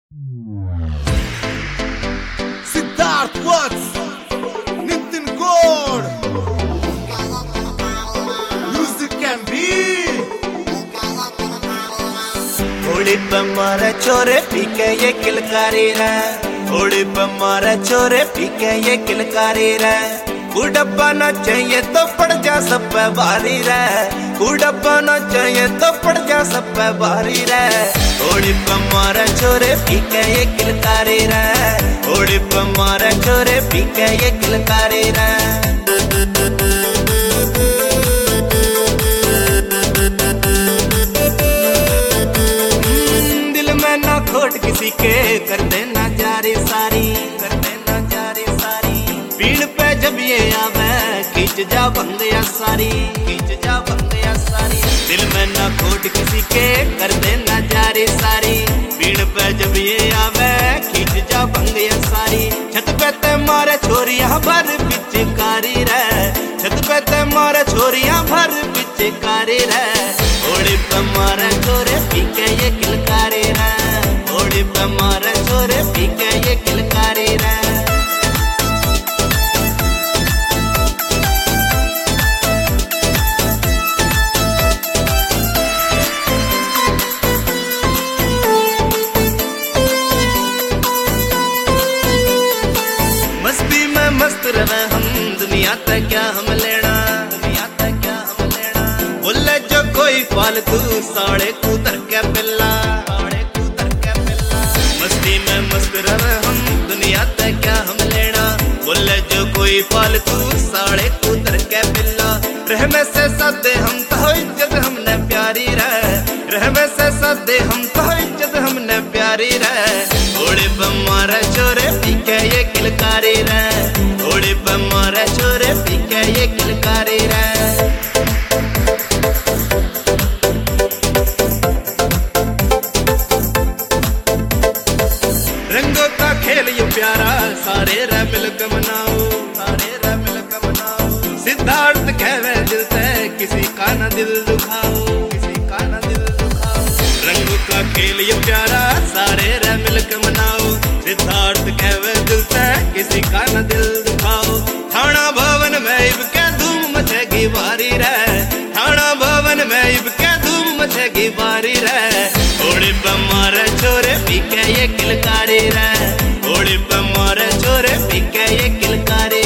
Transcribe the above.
Siddharth Watts, Nitin Gaur, music and beat. Holi पे मारे छोरे पीके ये किलकारी रे, होली पे मारे छोरे पीके ये किलकारी रे। कुडब्बा न चाहिए तो पड़ जा सब पे भारी रे, कुडब्बा न चाहिए तो पड़ जा सब पे भारी रे। होली पे मारे छोरे पीके ये किलकारी रे, होली पे मारे छोरे पीके ये किलकारी रे। खोट किसी के कर देना जारी सारी, कर देना जारी सारी। पीड़ पे जब ये आवे खींच जा बंदिया सारी, खींच जा बंदिया सारी। दिल में ना खोट किसी के कर देना जारी सारी। पीड़ पे जब ये आवे खींच जा बंदिया सारी। छत पे ते मारे छोरियां भर पिचकारी रे, छत पे ते मारे छोरियां भर पिचकारी रे। होली पे मारे छोरे पीके ये किलकारी रे, होली पे मारे छोरे पीके ये किलकारी रे। मस्ती में मस्त रहे हम, दुनिया तक क्या हम लेना, दुनिया तक क्या हम लेना। बोले जो कोई फालतू साढ़े को तरके पिल्ला, मस्ती में मस्त रहे हम, दुनिया तक क्या हम लेना। बोले जो कोई फालतू साढ़े कूतर के पिल्ला। रहमे से सादे हम तो इज्जत हमने प्यारी रहे, रहमे से सादे हम तो इज्जत हमने प्यारी रहे। होली पे मारे छोरे पीके ये किलकारी रहे, होली पे मारे छोरे पीके ये किलकारी रहे। रंगों का खेल ये प्यारा सारे रे मिलकर मनाओ, सारे रे मिलकर मनाओ। सिद्धार्थ कहवे दिल से किसी का न दिल दुखाओ, किसी का न दिल दुखाओ। रंगों का खेल ये प्यारा सारे रे मिलकर मनाओ। सिद्धार्थ कहवे दिल से किसी का न दिल दुखाओ। थाना भवन में इब के धूम मचेगी बारी रे, थाना भवन में इब के धूम मचेगी बारी रे। होली पे मारे छोरे पीके ये किलकारी रे, होली पे मारे छोरे पीके ये किलकारी